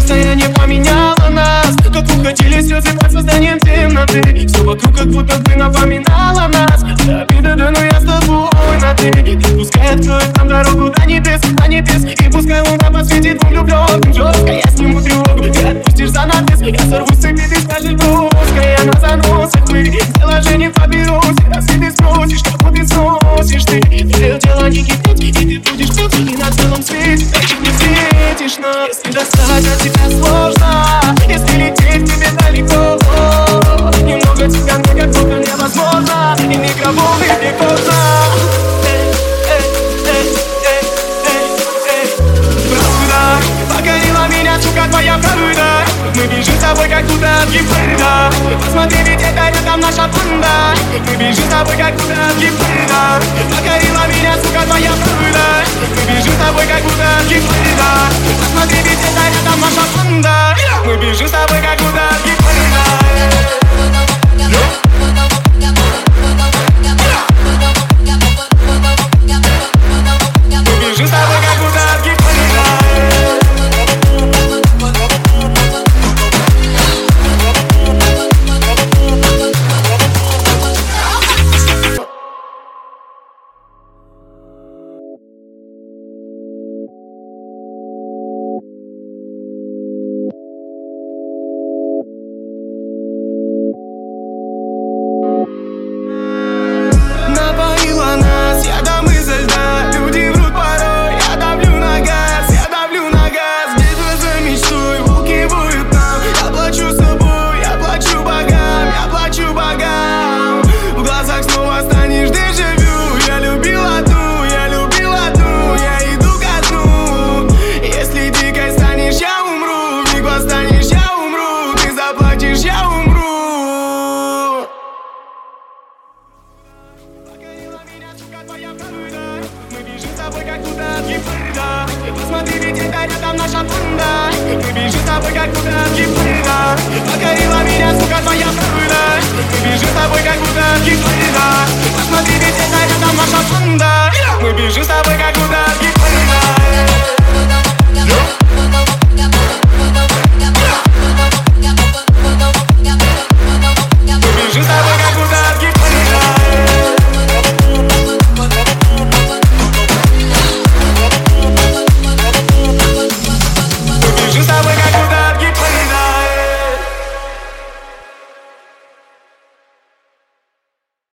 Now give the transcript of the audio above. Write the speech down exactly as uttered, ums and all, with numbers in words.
расстояние поменяло нас. Как уходили слезы под созданием темноты. Все вокруг как будто бы напоминало нас. Вся обида, да, но я с тобой на ты. И пускай откроет нам дорогу до небес, до небес. И пускай луна посветит двум влюбленным жестко. Я сниму тревогу, ты отпустишь занавес. Я сорву с цепи, ты скажешь броско. Я на заносах, мы приложение поберусь. Раз ты спросишь, кого ты сносишь ты. Твое тело не кипит, и ты будешь пить. И на целом свете, так ты не светишь. Но если достать от тебя сложно, если лететь тебе далеко, немного тебя мне как будто невозможно. И микрофон, и мне поздно. Покорила меня, сука, твоя правда. Мы бежим с тобой, как будто от гибрида. Посмотри, ведь это рядом наша банда. Мы бежим с тобой, как будто от гибрида. Покорила меня, сука, твоя правда. Мы бежим с тобой, как будто от гибрида. Посмотри, ведь это рядом наша банда. Мы бежим с тобой, как будто от гибрида. Посмотри, ведь это рядом наша банда. Мы бежим с тобой, как будто от гибрида. Покорила меня, сука, твоя правда. Мы бежим с тобой, как будто от гибрида. Посмотри, ведь это рядом наша банда.